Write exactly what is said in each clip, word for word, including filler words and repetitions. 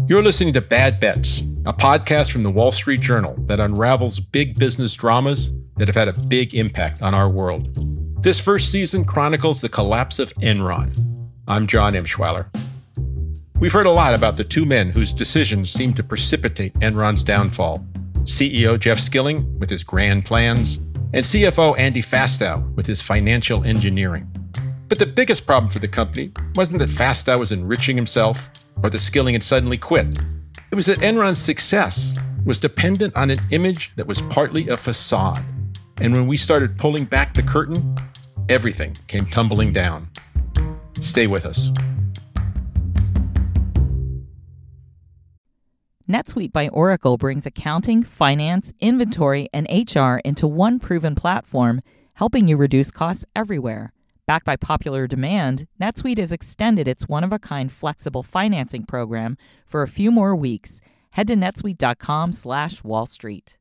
You're listening to Bad Bets, a podcast from the Wall Street Journal that unravels big business dramas that have had a big impact on our world. This first season chronicles the collapse of Enron. I'm John Emschweiler. We've heard a lot about the two men whose decisions seemed to precipitate Enron's downfall. C E O Jeff Skilling with his grand plans, and C F O Andy Fastow with his financial engineering. But the biggest problem for the company wasn't that Fastow was enriching himself or that Skilling had suddenly quit. It was that Enron's success was dependent on an image that was partly a facade. And when we started pulling back the curtain, everything came tumbling down. Stay with us. NetSuite by Oracle brings accounting, finance, inventory, and H R into one proven platform, helping you reduce costs everywhere. Backed by popular demand, NetSuite has extended its one-of-a-kind flexible financing program for a few more weeks. Head to netsuite.com slash Wall Street.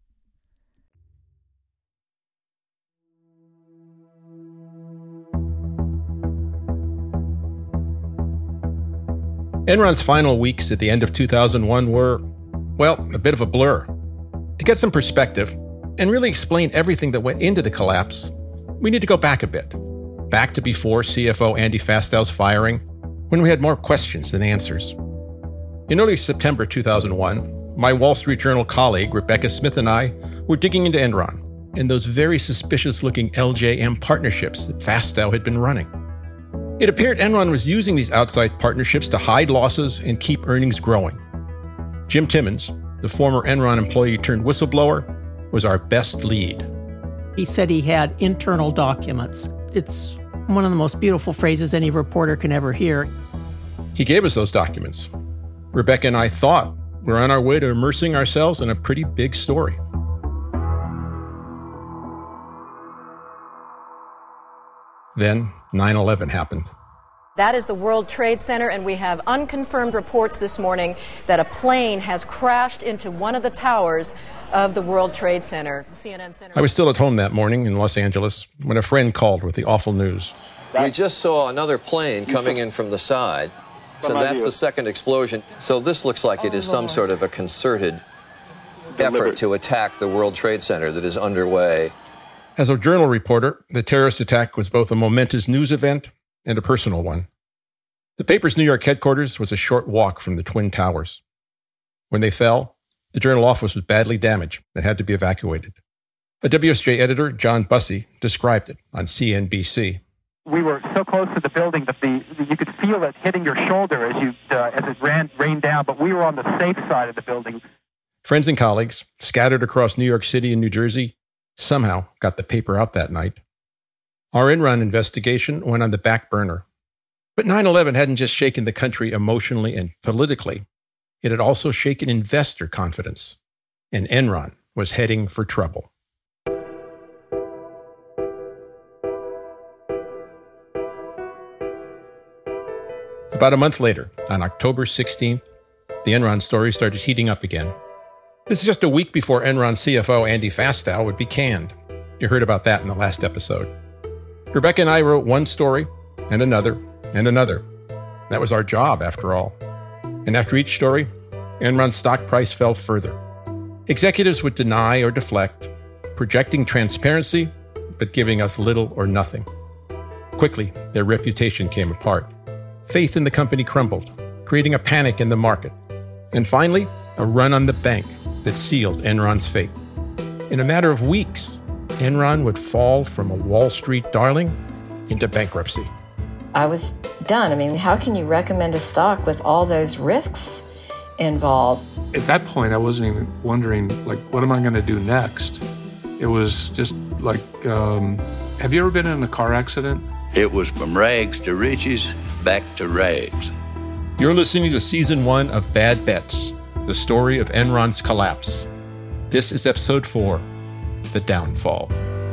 Enron's final weeks at the end of two thousand one were, well, a bit of a blur. To get some perspective and really explain everything that went into the collapse, we need to go back a bit. Back to before C F O Andy Fastow's firing, when we had more questions than answers. In early September two thousand one, my Wall Street Journal colleague Rebecca Smith and I were digging into Enron and those very suspicious-looking L J M partnerships that Fastow had been running. It appeared Enron was using these outside partnerships to hide losses and keep earnings growing. Jim Timmons, the former Enron employee turned whistleblower, was our best lead. He said he had internal documents. It's one of the most beautiful phrases any reporter can ever hear. He gave us those documents. Rebecca and I thought we're on our way to immersing ourselves in a pretty big story. Then nine eleven happened. That is the World Trade Center, and we have unconfirmed reports this morning that a plane has crashed into one of the towers of the World Trade Center. C N N Center. I was still at home that morning in Los Angeles when a friend called with the awful news. We just saw another plane coming in from the side. So that's the second explosion. So this looks like it is some sort of a concerted effort to attack the World Trade Center that is underway. As a Journal reporter, the terrorist attack was both a momentous news event and a personal one. The paper's New York headquarters was a short walk from the Twin Towers. When they fell, the Journal office was badly damaged and had to be evacuated. A W S J editor, John Bussey, described it on C N B C. We were so close to the building that the you could feel it hitting your shoulder as you uh, as it ran rained down, but we were on the safe side of the building. Friends and colleagues, scattered across New York City and New Jersey, somehow got the paper out that night. Our Enron investigation went on the back burner. But nine eleven hadn't just shaken the country emotionally and politically. It had also shaken investor confidence. And Enron was heading for trouble. About a month later, on October sixteenth, the Enron story started heating up again. This is just a week before Enron C F O Andy Fastow would be canned. You heard about that in the last episode. Rebecca and I wrote one story, and another, and another. That was our job, after all. And after each story, Enron's stock price fell further. Executives would deny or deflect, projecting transparency, but giving us little or nothing. Quickly, their reputation came apart. Faith in the company crumbled, creating a panic in the market. And finally, a run on the bank that sealed Enron's fate. In a matter of weeks, Enron would fall from a Wall Street darling into bankruptcy. I was done. I mean, how can you recommend a stock with all those risks involved? At that point, I wasn't even wondering, like, what am I going to do next? It was just like, um, have you ever been in a car accident? It was from rags to riches, back to rags. You're listening to Season one of Bad Bets, the story of Enron's collapse. This is Episode four, The Downfall.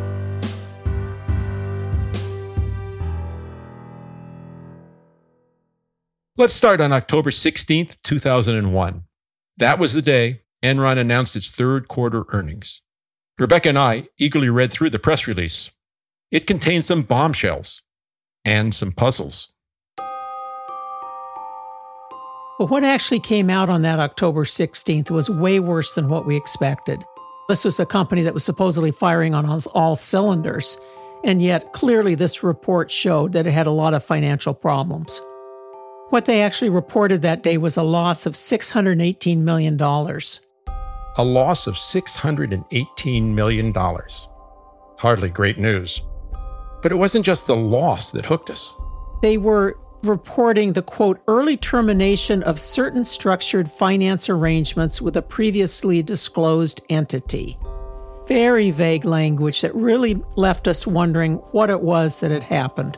Let's start on October sixteenth, two thousand one. That was the day Enron announced its third quarter earnings. Rebecca and I eagerly read through the press release. It contained some bombshells and some puzzles. But what actually came out on that October sixteenth was way worse than what we expected. This was a company that was supposedly firing on all, all cylinders, and yet clearly this report showed that it had a lot of financial problems. What they actually reported that day was a loss of six hundred eighteen million dollars. A loss of six hundred eighteen million dollars. Hardly great news. But it wasn't just the loss that hooked us. They were reporting the, quote, early termination of certain structured finance arrangements with a previously disclosed entity. Very vague language that really left us wondering what it was that had happened.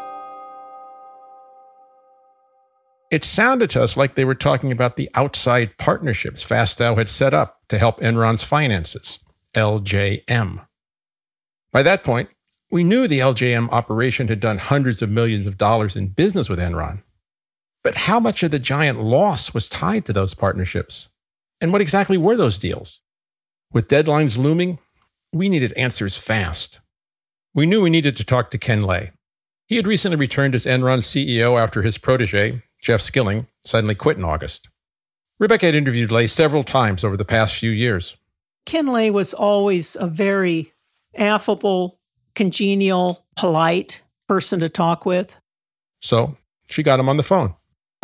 It sounded to us like they were talking about the outside partnerships Fastow had set up to help Enron's finances, L J M. By that point, we knew the L J M operation had done hundreds of millions of dollars in business with Enron. But how much of the giant loss was tied to those partnerships? And what exactly were those deals? With deadlines looming, we needed answers fast. We knew we needed to talk to Ken Lay. He had recently returned as Enron's C E O after his protege, Jeff Skilling, suddenly quit in August. Rebecca had interviewed Lay several times over the past few years. Ken Lay was always a very affable, congenial, polite person to talk with. So she got him on the phone.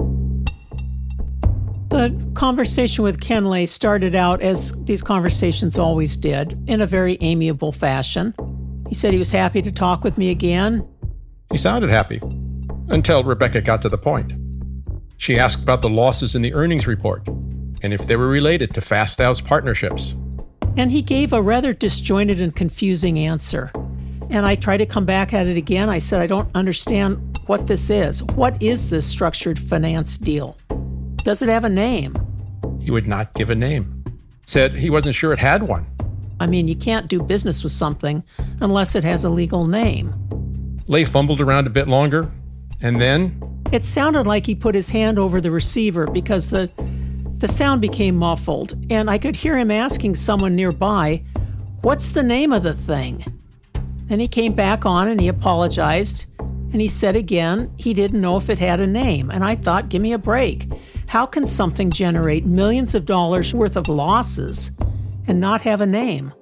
The conversation with Ken Lay started out, as these conversations always did, in a very amiable fashion. He said he was happy to talk with me again. He sounded happy, until Rebecca got to the point. She asked about the losses in the earnings report, and if they were related to Fastow's partnerships. And he gave a rather disjointed and confusing answer. And I tried to come back at it again. I said, I don't understand what this is. What is this structured finance deal? Does it have a name? He would not give a name. Said he wasn't sure it had one. I mean, you can't do business with something unless it has a legal name. Lay fumbled around a bit longer, and then... It sounded like he put his hand over the receiver because the, the sound became muffled, and I could hear him asking someone nearby, what's the name of the thing? Then he came back on and he apologized, and he said again he didn't know if it had a name. And I thought, give me a break. How can something generate millions of dollars worth of losses and not have a name?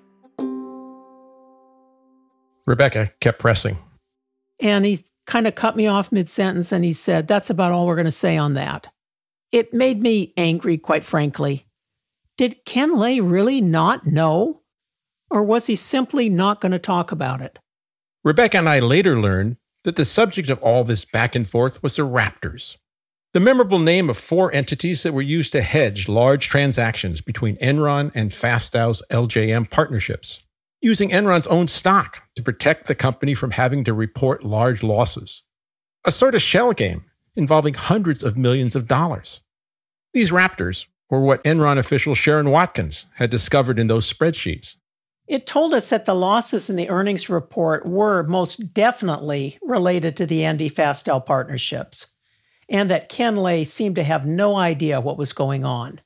Rebecca kept pressing. And he kind of cut me off mid-sentence and he said, that's about all we're going to say on that. It made me angry, quite frankly. Did Ken Lay really not know? Or was he simply not going to talk about it? Rebecca and I later learned that the subject of all this back and forth was the Raptors, the memorable name of four entities that were used to hedge large transactions between Enron and Fastow's L J M partnerships, using Enron's own stock to protect the company from having to report large losses. A sort of shell game involving hundreds of millions of dollars. These Raptors were what Enron official Sharon Watkins had discovered in those spreadsheets. It told us that the losses in the earnings report were most definitely related to the Andy Fastow partnerships, and that Ken Lay seemed to have no idea what was going on.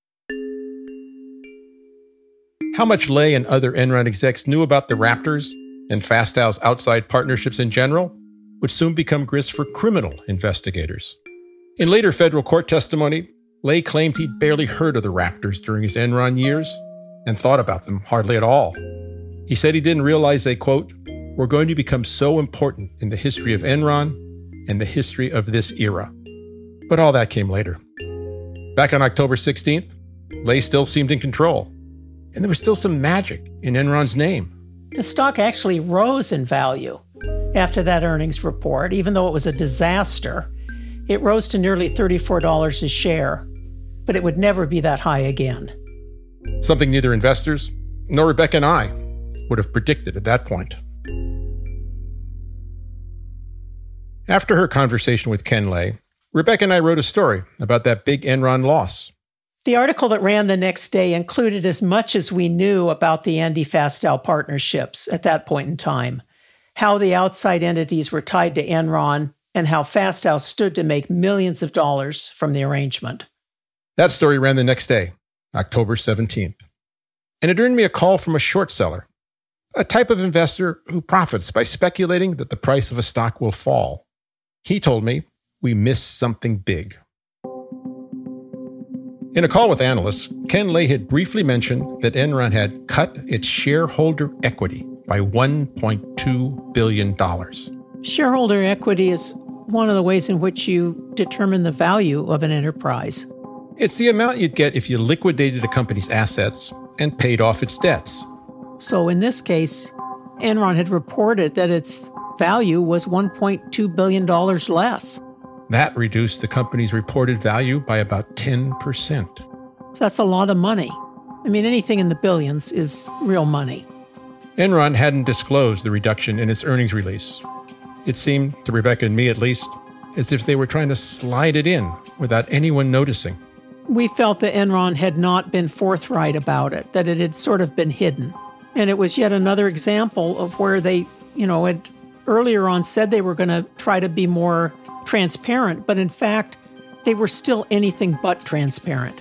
How much Lay and other Enron execs knew about the Raptors and Fastow's outside partnerships in general would soon become grist for criminal investigators. In later federal court testimony, Lay claimed he'd barely heard of the Raptors during his Enron years and thought about them hardly at all. He said he didn't realize they, quote, were going to become so important in the history of Enron and the history of this era. But all that came later. Back on October sixteenth, Lay still seemed in control. And there was still some magic in Enron's name. The stock actually rose in value after that earnings report, even though it was a disaster. It rose to nearly thirty-four dollars a share, but it would never be that high again. Something neither investors nor Rebecca and I would have predicted at that point. After her conversation with Ken Lay, Rebecca and I wrote a story about that big Enron loss. The article that ran the next day included as much as we knew about the Andy Fastow partnerships at that point in time, how the outside entities were tied to Enron, and how Fastow stood to make millions of dollars from the arrangement. That story ran the next day, October seventeenth. And it earned me a call from a short seller, a type of investor who profits by speculating that the price of a stock will fall. He told me we missed something big. In a call with analysts, Ken Lay had briefly mentioned that Enron had cut its shareholder equity by one point two billion dollars. Shareholder equity is one of the ways in which you determine the value of an enterprise. It's the amount you'd get if you liquidated a company's assets and paid off its debts. So in this case, Enron had reported that its value was one point two billion dollars less. That reduced the company's reported value by about ten percent. So that's a lot of money. I mean, anything in the billions is real money. Enron hadn't disclosed the reduction in its earnings release. It seemed, to Rebecca and me at least, as if they were trying to slide it in without anyone noticing. We felt that Enron had not been forthright about it, that it had sort of been hidden. And it was yet another example of where they, you know, had earlier on said they were going to try to be more transparent, but in fact, they were still anything but transparent.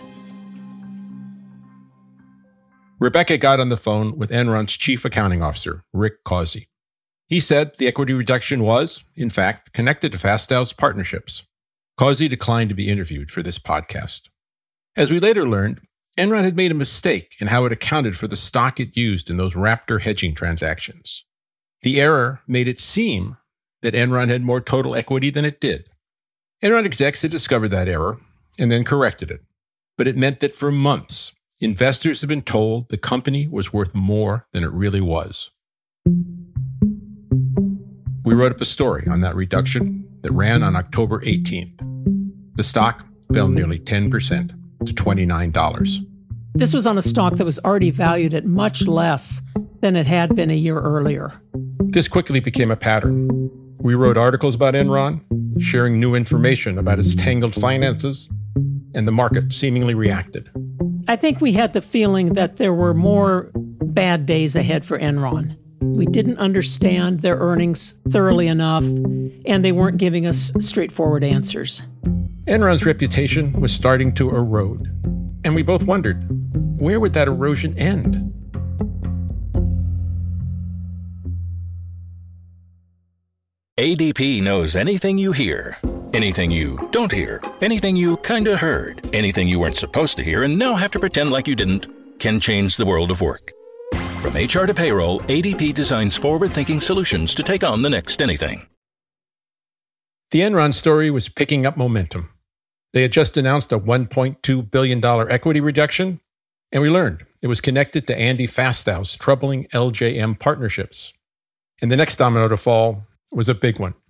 Rebecca got on the phone with Enron's chief accounting officer, Rick Causey. He said the equity reduction was, in fact, connected to Fastow's partnerships. Causey declined to be interviewed for this podcast. As we later learned, Enron had made a mistake in how it accounted for the stock it used in those Raptor hedging transactions. The error made it seem that Enron had more total equity than it did. Enron execs had discovered that error and then corrected it. But it meant that for months, investors had been told the company was worth more than it really was. We wrote up a story on that reduction that ran on October eighteenth. The stock fell nearly ten percent to twenty-nine dollars. This was on a stock that was already valued at much less than it had been a year earlier. This quickly became a pattern. We wrote articles about Enron, sharing new information about its tangled finances, and the market seemingly reacted. I think we had the feeling that there were more bad days ahead for Enron. We didn't understand their earnings thoroughly enough, and they weren't giving us straightforward answers. Enron's reputation was starting to erode, and we both wondered, where would that erosion end? A D P knows anything you hear, anything you don't hear, anything you kinda heard, anything you weren't supposed to hear and now have to pretend like you didn't, can change the world of work. From H R to payroll, A D P designs forward-thinking solutions to take on the next anything. The Enron story was picking up momentum. They had just announced a one point two billion dollars equity reduction, and we learned it was connected to Andy Fastow's troubling L J M partnerships. And the next domino to fall was a big one.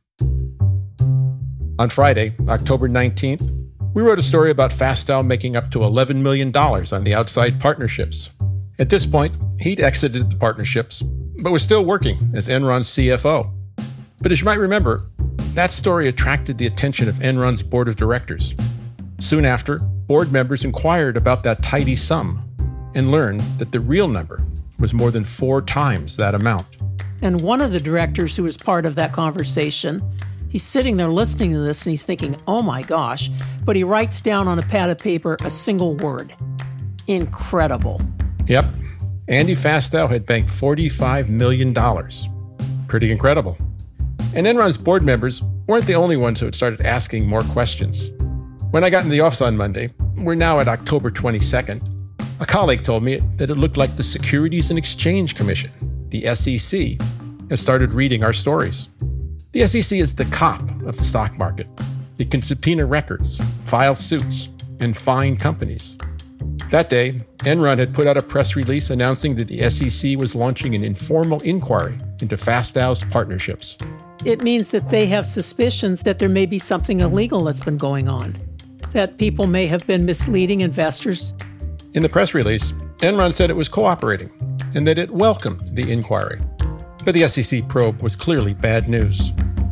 On Friday, October nineteenth, we wrote a story about Fastow making up to eleven million dollars on the outside partnerships. At this point, he'd exited the partnerships, but was still working as Enron's C F O. But as you might remember, that story attracted the attention of Enron's board of directors. Soon after, board members inquired about that tidy sum and learned that the real number was more than four times that amount. And one of the directors who was part of that conversation, he's sitting there listening to this and he's thinking, oh my gosh, but he writes down on a pad of paper a single word. Incredible. Yep. Andy Fastow had banked forty-five million dollars. Pretty incredible. And Enron's board members weren't the only ones who had started asking more questions. When I got in the office on Monday, we're now at October twenty-second, a colleague told me that it looked like the Securities and Exchange Commission, the S E C, has started reading our stories. The S E C is the cop of the stock market. It can subpoena records, file suits, and fine companies. That day, Enron had put out a press release announcing that the S E C was launching an informal inquiry into Fastow's partnerships. It means that they have suspicions that there may be something illegal that's been going on, that people may have been misleading investors. In the press release, Enron said it was cooperating and that it welcomed the inquiry. But the S E C probe was clearly bad news.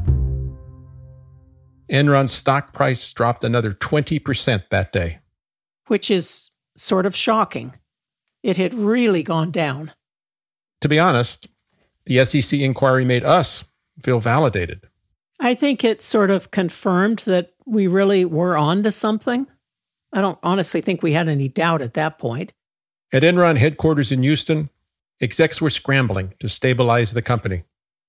Enron's stock price dropped another twenty percent that day. Which is sort of shocking. It had really gone down. To be honest, the S E C inquiry made us feel validated. I think it sort of confirmed that we really were on to something. I don't honestly think we had any doubt at that point. At Enron headquarters in Houston, execs were scrambling to stabilize the company.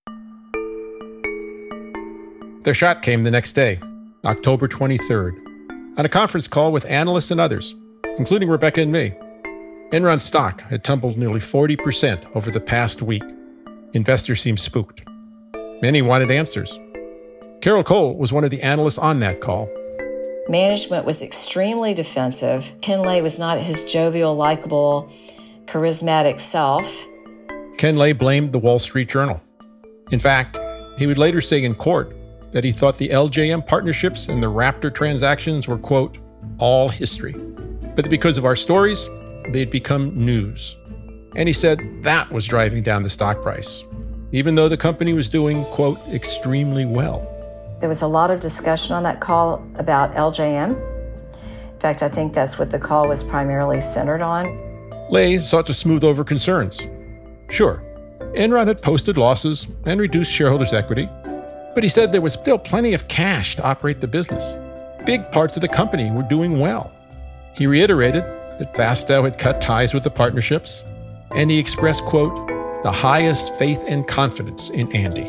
Their shot came the next day, October twenty-third. On a conference call with analysts and others, including Rebecca and me. Enron's stock had tumbled nearly forty percent over the past week. Investors seemed spooked. Many wanted answers. Carol Cole was one of the analysts on that call. Management was extremely defensive. Ken Lay was not his jovial, likable, charismatic self. Ken Lay blamed the Wall Street Journal. In fact, he would later say in court that he thought the L J M partnerships and the Raptor transactions were, quote, all history. But because of our stories, they'd become news. And he said that was driving down the stock price, even though the company was doing, quote, extremely well. There was a lot of discussion on that call about L J M. In fact, I think that's what the call was primarily centered on. Lay sought to smooth over concerns. Sure, Enron had posted losses and reduced shareholders' equity, but he said there was still plenty of cash to operate the business. Big parts of the company were doing well. He reiterated that Fastow had cut ties with the partnerships, and he expressed, quote, the highest faith and confidence in Andy.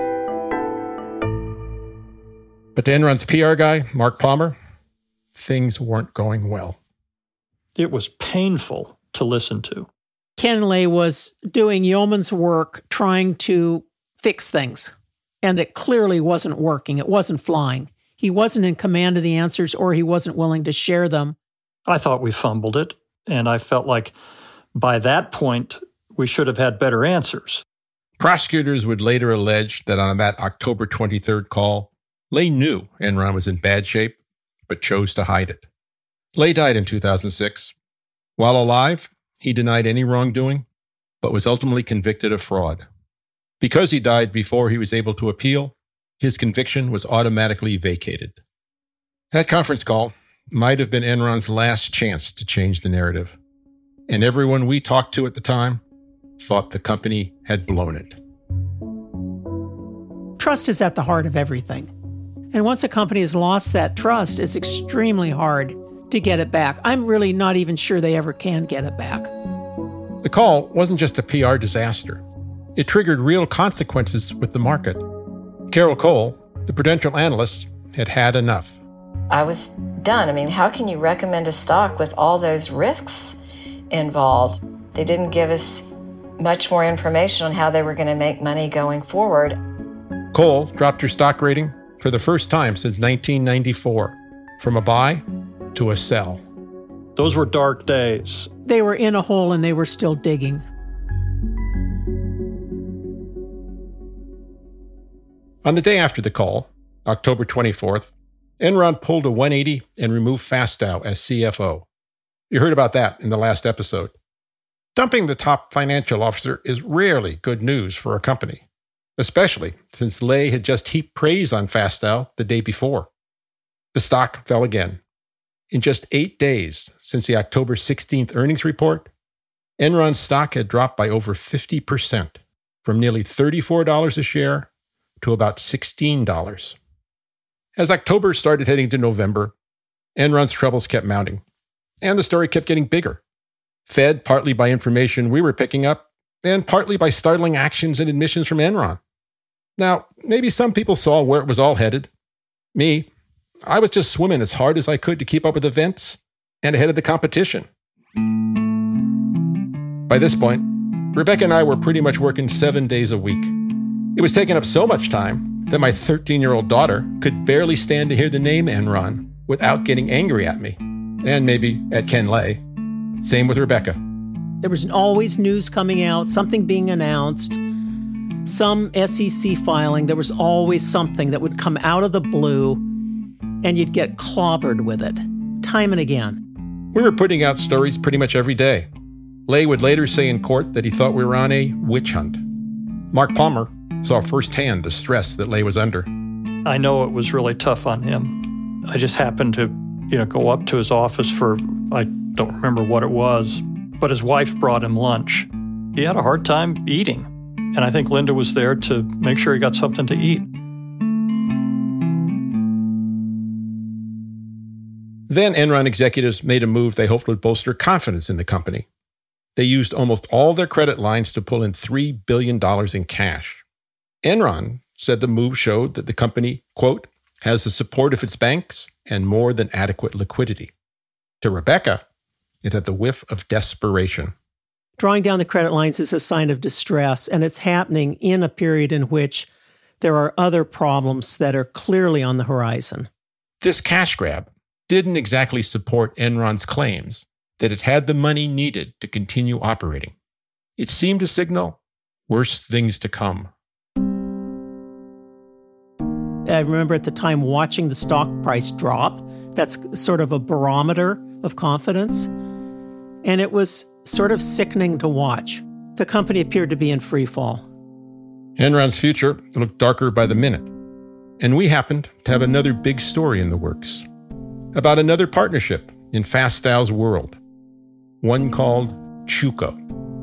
But to Enron's P R guy, Mark Palmer, things weren't going well. It was painful to listen to. Ken Lay was doing yeoman's work trying to fix things, and it clearly wasn't working. It wasn't flying. He wasn't in command of the answers, or he wasn't willing to share them. I thought we fumbled it, and I felt like by that point, we should have had better answers. Prosecutors would later allege that on that October twenty-third call, Lay knew Enron was in bad shape, but chose to hide it. Lay died in two thousand six. While alive, he denied any wrongdoing, but was ultimately convicted of fraud. Because he died before he was able to appeal, his conviction was automatically vacated. That conference call might have been Enron's last chance to change the narrative, and everyone we talked to at the time thought the company had blown it. Trust is at the heart of everything. And once a company has lost that trust, it's extremely hard to get it back. I'm really not even sure they ever can get it back. The call wasn't just a P R disaster. It triggered real consequences with the market. Carol Cole, the Prudential analyst, had had enough. I was done. I mean, how can you recommend a stock with all those risks involved? They didn't give us much more information on how they were going to make money going forward. Cole dropped her stock rating for the first time since nineteen ninety-four, from a buy to a sell. Those were dark days. They were in a hole and they were still digging. On the day after the call, October twenty-fourth, Enron pulled a one eighty and removed Fastow as C F O. You heard about that in the last episode. Dumping the top financial officer is rarely good news for a company, especially since Lay had just heaped praise on Fastow the day before. The stock fell again. In just eight days since the October sixteenth earnings report, Enron's stock had dropped by over fifty percent, from nearly thirty-four dollars a share to about sixteen dollars. As October started heading to November, Enron's troubles kept mounting, and the story kept getting bigger, fed partly by information we were picking up, and partly by startling actions and admissions from Enron. Now, maybe some people saw where it was all headed. Me, I was just swimming as hard as I could to keep up with events and ahead of the competition. By this point, Rebecca and I were pretty much working seven days a week. It was taking up so much time that my thirteen-year-old daughter could barely stand to hear the name Enron without getting angry at me, and maybe at Ken Lay. Same with Rebecca. There was always news coming out, something being announced, some S E C filing. There was always something that would come out of the blue, and you'd get clobbered with it, time and again. We were putting out stories pretty much every day. Lay would later say in court that he thought we were on a witch hunt. Mark Palmer saw firsthand the stress that Lay was under. I know it was really tough on him. I just happened to, you know, go up to his office for, I don't remember what it was, but his wife brought him lunch. He had a hard time eating, and I think Linda was there to make sure he got something to eat. Then Enron executives made a move they hoped would bolster confidence in the company. They used almost all their credit lines to pull in three billion dollars in cash. Enron said the move showed that the company, quote, has the support of its banks and more than adequate liquidity. To Rebecca, It had the whiff of desperation. Drawing down the credit lines is a sign of distress, and it's happening in a period in which there are other problems that are clearly on the horizon. This cash grab didn't exactly support Enron's claims that it had the money needed to continue operating. It seemed to signal worse things to come. I remember at the time watching the stock price drop. That's sort of a barometer of confidence. And it was sort of sickening to watch. The company appeared to be in free fall. Enron's future looked darker by the minute. And we happened to have another big story in the works about another partnership in Fastow's world, one called Chuco.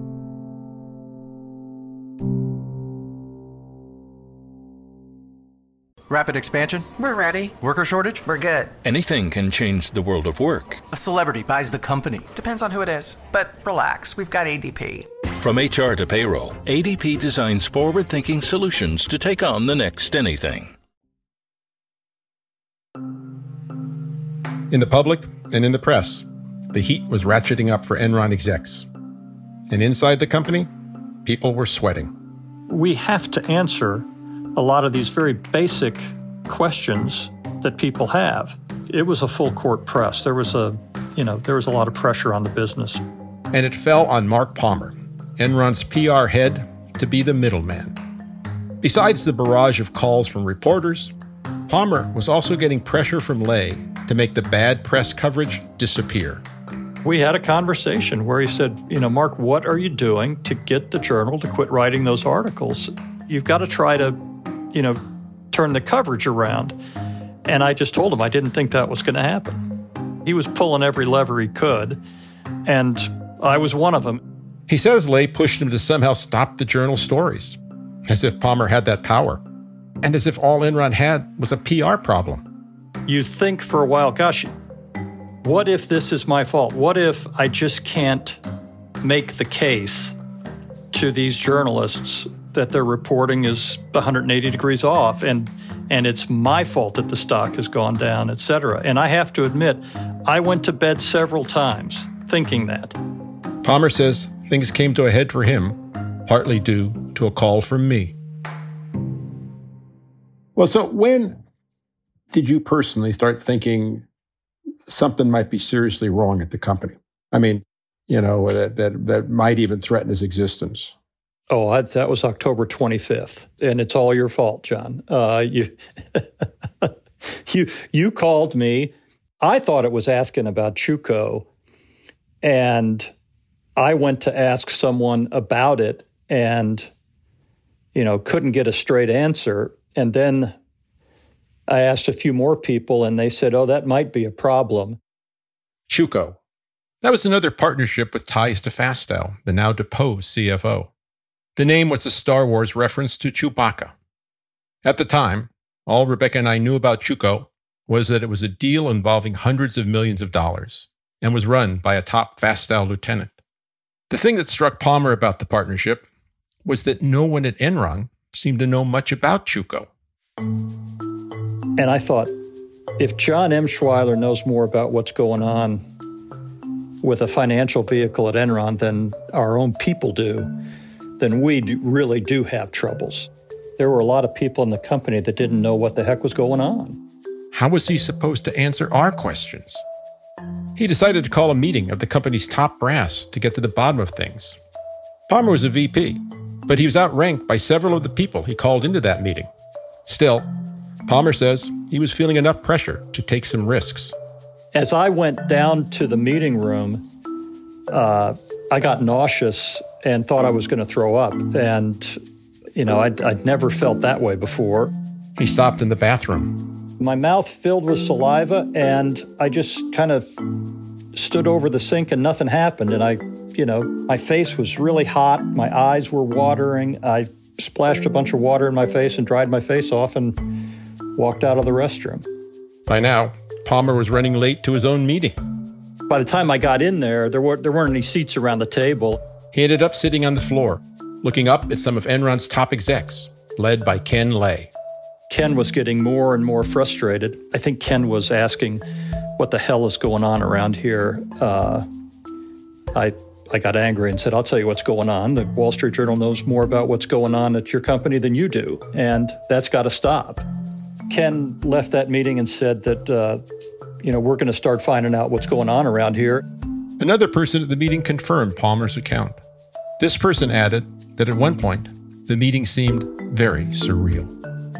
Rapid expansion? We're ready. Worker shortage? We're good. Anything can change the world of work. A celebrity buys the company. Depends on who it is. But relax, we've got A D P. From H R to payroll, A D P designs forward-thinking solutions to take on the next anything. In the public and in the press, the heat was ratcheting up for Enron execs. And inside the company, people were sweating. We have to answer a lot of these very basic questions that people have. It was a full court press. There was a, you know, there was a lot of pressure on the business. And it fell on Mark Palmer, Enron's P R head, to be the middleman. Besides the barrage of calls from reporters, Palmer was also getting pressure from Lay to make the bad press coverage disappear. We had a conversation where he said, you know, Mark, what are you doing to get the Journal to quit writing those articles? You've got to try to, you know, turn the coverage around. And I just told him I didn't think that was going to happen. He was pulling every lever he could, and I was one of them. He says Lay pushed him to somehow stop the Journal stories, as if Palmer had that power, and as if all Enron had was a P R problem. You think for a while, gosh, what if this is my fault? What if I just can't make the case to these journalists that their reporting is one hundred eighty degrees off, and and it's my fault that the stock has gone down, et cetera. And I have to admit, I went to bed several times thinking that. Palmer says things came to a head for him, partly due to a call from me. Well, so when did you personally start thinking something might be seriously wrong at the company? I mean, you know, that that, that might even threaten his existence. Oh, I, that was October twenty-fifth, and it's all your fault, John. Uh, you, you, you called me. I thought it was asking about Chuco, and I went to ask someone about it, and you know, couldn't get a straight answer. And then I asked a few more people, and they said, "Oh, that might be a problem." Chuco. That was another partnership with ties to Fastow, the now deposed C F O. The name was a Star Wars reference to Chewbacca. At the time, all Rebecca and I knew about Chuco was that it was a deal involving hundreds of millions of dollars and was run by a top Fastow lieutenant. The thing that struck Palmer about the partnership was that no one at Enron seemed to know much about Chuco. And I thought, if John Emshweiler knows more about what's going on with a financial vehicle at Enron than our own people do, then we do, really do have troubles. There were a lot of people in the company that didn't know what the heck was going on. How was he supposed to answer our questions? He decided to call a meeting of the company's top brass to get to the bottom of things. Palmer was a V P, but he was outranked by several of the people he called into that meeting. Still, Palmer says he was feeling enough pressure to take some risks. As I went down to the meeting room, uh, I got nauseous and thought I was going to throw up. And, you know, I'd, I'd never felt that way before. He stopped in the bathroom. My mouth filled with saliva, and I just kind of stood over the sink and nothing happened. And I, you know, my face was really hot. My eyes were watering. I splashed a bunch of water in my face and dried my face off and walked out of the restroom. By now, Palmer was running late to his own meeting. By the time I got in there, there, were, there weren't any seats around the table. He ended up sitting on the floor, looking up at some of Enron's top execs, led by Ken Lay. Ken was getting more and more frustrated. I think Ken was asking, what the hell is going on around here? Uh, I, I got angry and said, I'll tell you what's going on. The Wall Street Journal knows more about what's going on at your company than you do, and that's got to stop. Ken left that meeting and said that, uh, you know, we're going to start finding out what's going on around here. Another person at the meeting confirmed Palmer's account. This person added that at one point, the meeting seemed very surreal.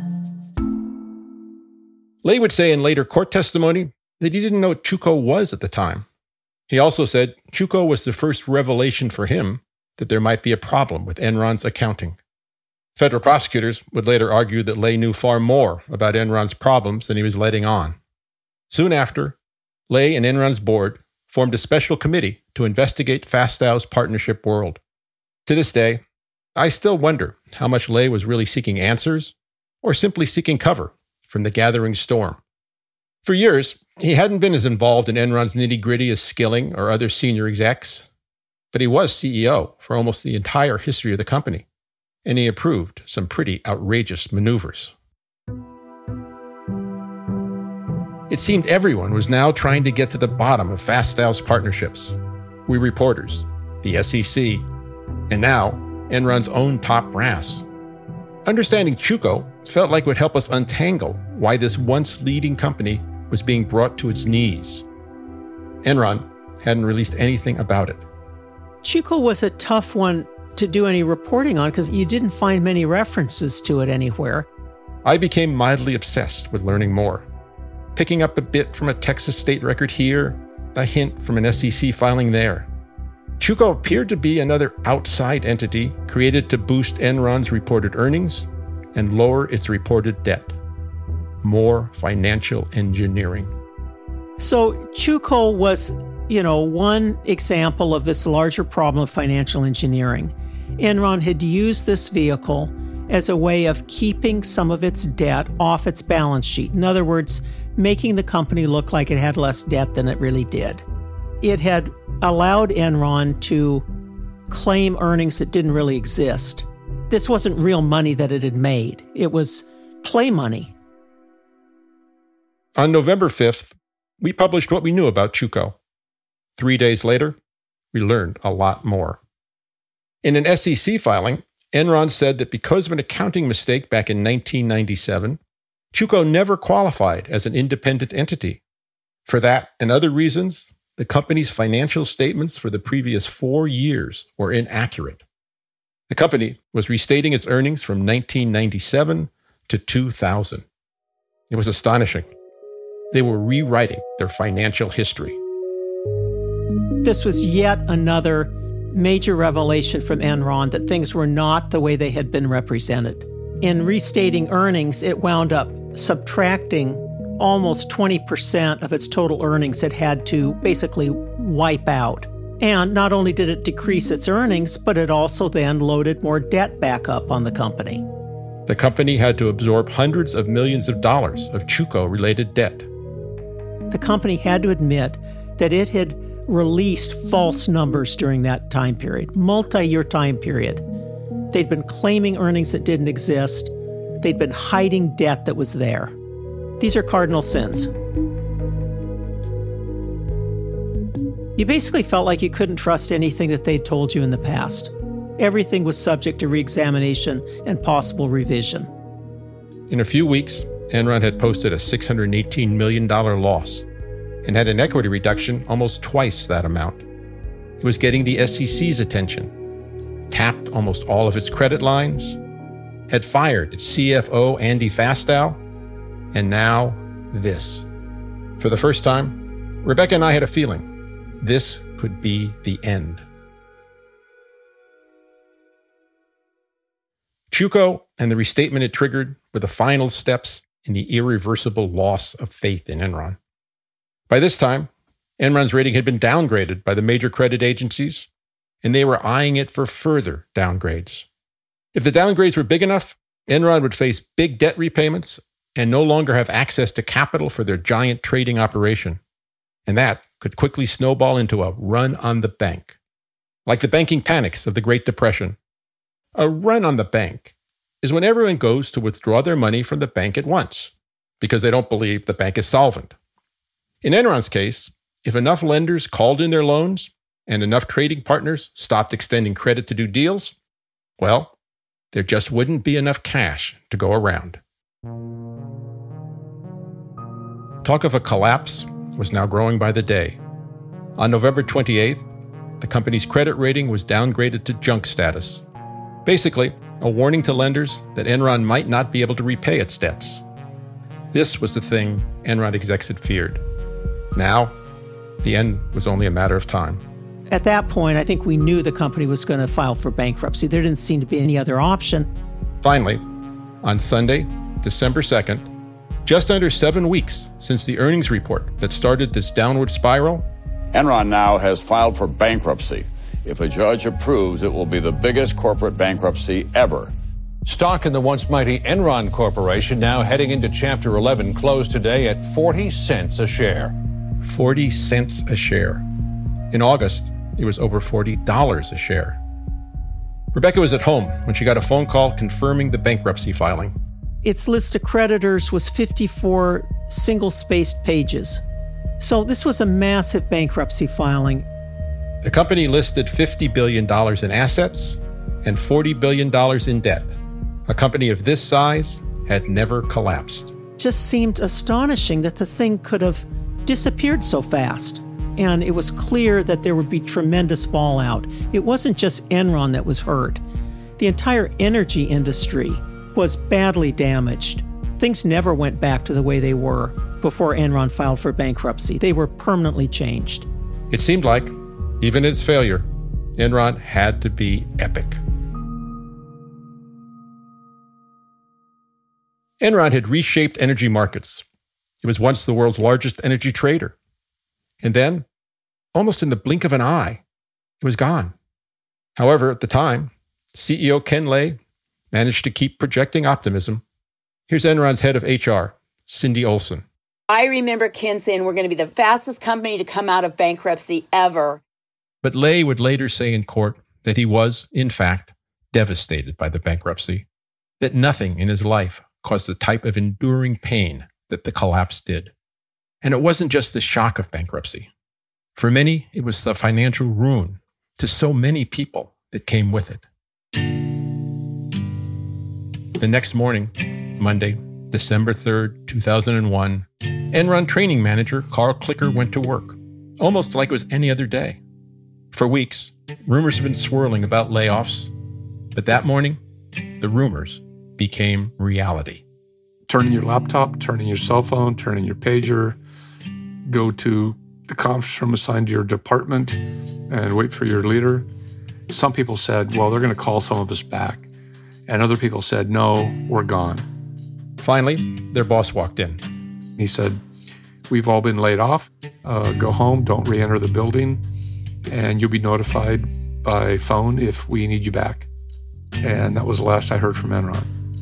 Lay would say in later court testimony that he didn't know what Chuco was at the time. He also said Chuco was the first revelation for him that there might be a problem with Enron's accounting. Federal prosecutors would later argue that Lay knew far more about Enron's problems than he was letting on. Soon after, Lay and Enron's board formed a special committee to investigate Fastow's partnership world. To this day, I still wonder how much Lay was really seeking answers or simply seeking cover from the gathering storm. For years, he hadn't been as involved in Enron's nitty-gritty as Skilling or other senior execs, but he was C E O for almost the entire history of the company, and he approved some pretty outrageous maneuvers. It seemed everyone was now trying to get to the bottom of Fastow's partnerships. We reporters, the S E C, and now Enron's own top brass. Understanding Chuco felt like it would help us untangle why this once leading company was being brought to its knees. Enron hadn't released anything about it. Chuco was a tough one to do any reporting on because you didn't find many references to it anywhere. I became mildly obsessed with learning more, picking up a bit from a Texas state record here, a hint from an S E C filing there. Chuco appeared to be another outside entity created to boost Enron's reported earnings and lower its reported debt. More financial engineering. So Chuco was, you know, one example of this larger problem of financial engineering. Enron had used this vehicle as a way of keeping some of its debt off its balance sheet. In other words, making the company look like it had less debt than it really did. It had allowed Enron to claim earnings that didn't really exist. This wasn't real money that it had made. It was play money. On November fifth, we published what we knew about Chuco. Three days later, we learned a lot more. In an S E C filing, Enron said that because of an accounting mistake back in nineteen ninety-seven, Chuco never qualified as an independent entity. For that and other reasons, the company's financial statements for the previous four years were inaccurate. The company was restating its earnings from nineteen ninety-seven to two thousand. It was astonishing. They were rewriting their financial history. This was yet another major revelation from Enron that things were not the way they had been represented. In restating earnings, it wound up subtracting almost twenty percent of its total earnings it had to basically wipe out. And not only did it decrease its earnings, but it also then loaded more debt back up on the company. The company had to absorb hundreds of millions of dollars of Chuco-related debt. The company had to admit that it had released false numbers during that time period, multi-year time period. They'd been claiming earnings that didn't exist. They'd been hiding debt that was there. These are cardinal sins. You basically felt like you couldn't trust anything that they'd told you in the past. Everything was subject to re-examination and possible revision. In a few weeks, Enron had posted a six hundred eighteen million dollars loss and had an equity reduction almost twice that amount. It was getting the S E C's attention, tapped almost all of its credit lines, had fired its C F O, Andy Fastow, and now this. For the first time, Rebecca and I had a feeling this could be the end. Chuco and the restatement it triggered were the final steps in the irreversible loss of faith in Enron. By this time, Enron's rating had been downgraded by the major credit agencies, and they were eyeing it for further downgrades. If the downgrades were big enough, Enron would face big debt repayments and no longer have access to capital for their giant trading operation. And that could quickly snowball into a run on the bank. Like the banking panics of the Great Depression. A run on the bank is when everyone goes to withdraw their money from the bank at once because they don't believe the bank is solvent. In Enron's case, if enough lenders called in their loans, and enough trading partners stopped extending credit to do deals, well, there just wouldn't be enough cash to go around. Talk of a collapse was now growing by the day. On November twenty-eighth, the company's credit rating was downgraded to junk status. Basically, a warning to lenders that Enron might not be able to repay its debts. This was the thing Enron execs had feared. Now, the end was only a matter of time. At that point, I think we knew the company was going to file for bankruptcy. There didn't seem to be any other option. Finally, on Sunday, December second, just under seven weeks since the earnings report that started this downward spiral, Enron now has filed for bankruptcy. If a judge approves, it will be the biggest corporate bankruptcy ever. Stock in the once mighty Enron Corporation, now heading into Chapter eleven, closed today at forty cents a share. forty cents a share. In August, it was over forty dollars a share. Rebecca was at home when she got a phone call confirming the bankruptcy filing. Its list of creditors was fifty-four single-spaced pages. So this was a massive bankruptcy filing. The company listed fifty billion dollars in assets and forty billion dollars in debt. A company of this size had never collapsed. It just seemed astonishing that the thing could have disappeared so fast. And it was clear that there would be tremendous fallout. It wasn't just Enron that was hurt. The entire energy industry was badly damaged. Things never went back to the way they were before Enron filed for bankruptcy. They were permanently changed. It seemed like, even its failure, Enron had to be epic. Enron had reshaped energy markets. It was once the world's largest energy trader. And then, almost in the blink of an eye, it was gone. However, at the time, C E O Ken Lay managed to keep projecting optimism. Here's Enron's head of H R, Cindy Olson. I remember Ken saying we're going to be the fastest company to come out of bankruptcy ever. But Lay would later say in court that he was, in fact, devastated by the bankruptcy, that nothing in his life caused the type of enduring pain that the collapse did. And it wasn't just the shock of bankruptcy. For many, it was the financial ruin to so many people that came with it. The next morning, Monday, December third, two thousand one, Enron training manager Carl Clicker went to work, almost like it was any other day. For weeks, rumors had been swirling about layoffs, but that morning, the rumors became reality. Turn in your laptop, turn in your cell phone, turn in your pager, go to the conference room assigned to your department and wait for your leader. Some people said, well, they're going to call some of us back. And other people said, no, we're gone. Finally, their boss walked in. He said, we've all been laid off. Uh, go home, don't re-enter the building, and you'll be notified by phone if we need you back. And that was the last I heard from Enron.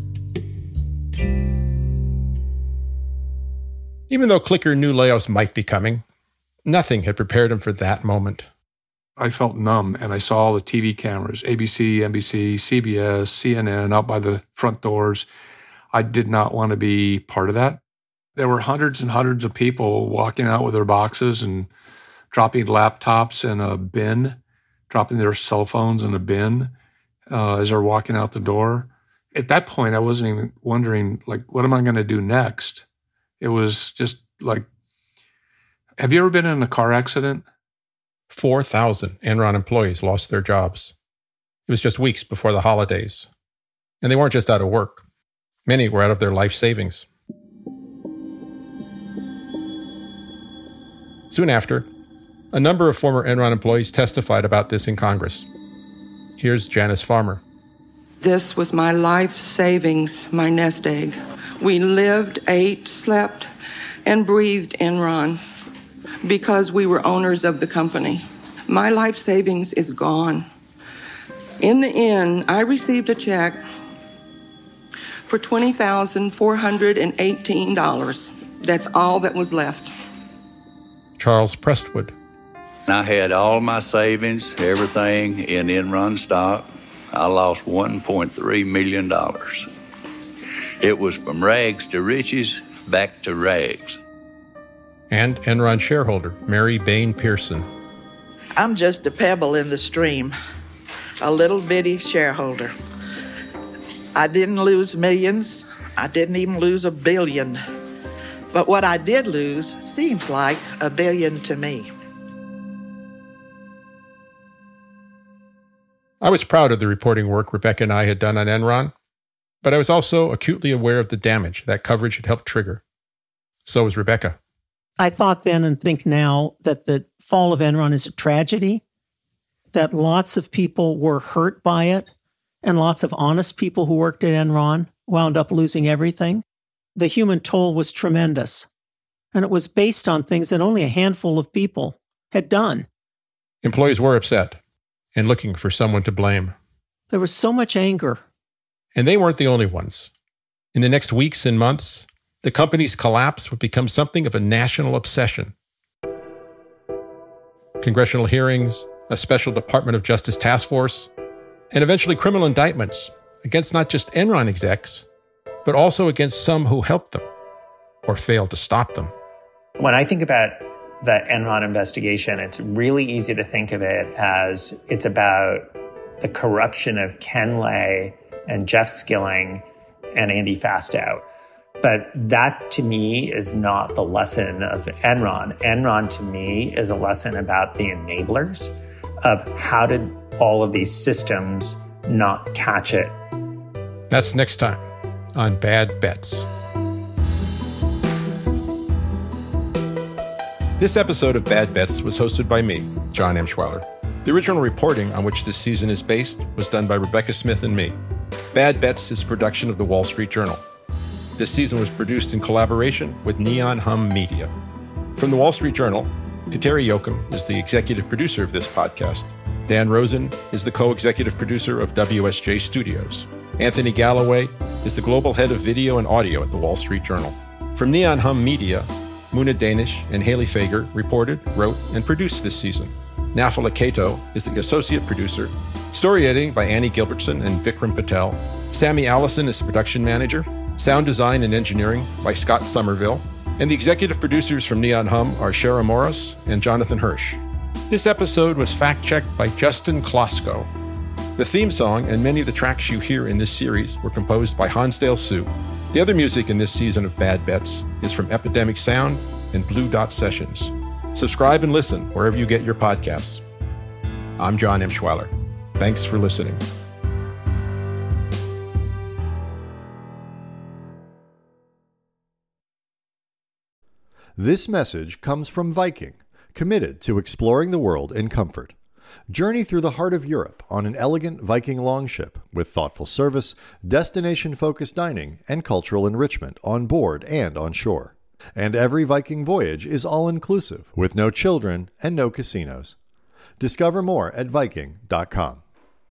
Even though Clicker knew layoffs might be coming, nothing had prepared him for that moment. I felt numb, and I saw all the T V cameras, A B C, N B C, C B S, C N N, out by the front doors. I did not want to be part of that. There were hundreds and hundreds of people walking out with their boxes and dropping laptops in a bin, dropping their cell phones in a bin uh, as they're walking out the door. At that point, I wasn't even wondering, like, what am I going to do next? It was just like, have you ever been in a car accident? four thousand Enron employees lost their jobs. It was just weeks before the holidays. And they weren't just out of work. Many were out of their life savings. Soon after, a number of former Enron employees testified about this in Congress. Here's Janice Farmer. This was my life savings, my nest egg. We lived, ate, slept, and breathed Enron because we were owners of the company. My life savings is gone. In the end, I received a check for twenty thousand four hundred eighteen dollars. That's all that was left. Charles Prestwood. I had all my savings, everything in Enron stock. I lost one point three million dollars. It was from rags to riches, back to rags. And Enron shareholder Mary Bain Pearson. I'm just a pebble in the stream, a little bitty shareholder. I didn't lose millions. I didn't even lose a billion. But what I did lose seems like a billion to me. I was proud of the reporting work Rebecca and I had done on Enron, but I was also acutely aware of the damage that coverage had helped trigger. So was Rebecca. I thought then and think now that the fall of Enron is a tragedy, that lots of people were hurt by it, and lots of honest people who worked at Enron wound up losing everything. The human toll was tremendous, and it was based on things that only a handful of people had done. Employees were upset and looking for someone to blame. There was so much anger. And they weren't the only ones. In the next weeks and months, the company's collapse would become something of a national obsession. Congressional hearings, a special Department of Justice task force, and eventually criminal indictments against not just Enron execs, but also against some who helped them or failed to stop them. When I think about the Enron investigation, it's really easy to think of it as it's about the corruption of Ken Lay and Jeff Skilling and Andy Fastow. But that, to me, is not the lesson of Enron. Enron, to me, is a lesson about the enablers of how did all of these systems not catch it. That's next time on Bad Bets. This episode of Bad Bets was hosted by me, John Emshweiler. The original reporting on which this season is based was done by Rebecca Smith and me. Bad Bets is a production of the Wall Street Journal. This season was produced in collaboration with Neon Hum Media. From the Wall Street Journal, Kateri Jochum is the executive producer of this podcast. Dan Rosen is the co-executive producer of W S J Studios. Anthony Galloway is the global head of video and audio at the Wall Street Journal. From Neon Hum Media, Muna Danish and Haley Fager reported, wrote, and produced this season. Nafala Kato is the associate producer. Story editing by Annie Gilbertson and Vikram Patel. Sammy Allison is the production manager. Sound design and engineering by Scott Somerville. And the executive producers from Neon Hum are Shara Morris and Jonathan Hirsch. This episode was fact-checked by Justin Klosko. The theme song and many of the tracks you hear in this series were composed by Hansdale Hsu. The other music in this season of Bad Bets is from Epidemic Sound and Blue Dot Sessions. Subscribe and listen wherever you get your podcasts. I'm John Emshweiler. Thanks for listening. This message comes from Viking, committed to exploring the world in comfort. Journey through the heart of Europe on an elegant Viking longship with thoughtful service, destination-focused dining, and cultural enrichment on board and on shore. And every Viking voyage is all-inclusive, with no children and no casinos. Discover more at Viking dot com.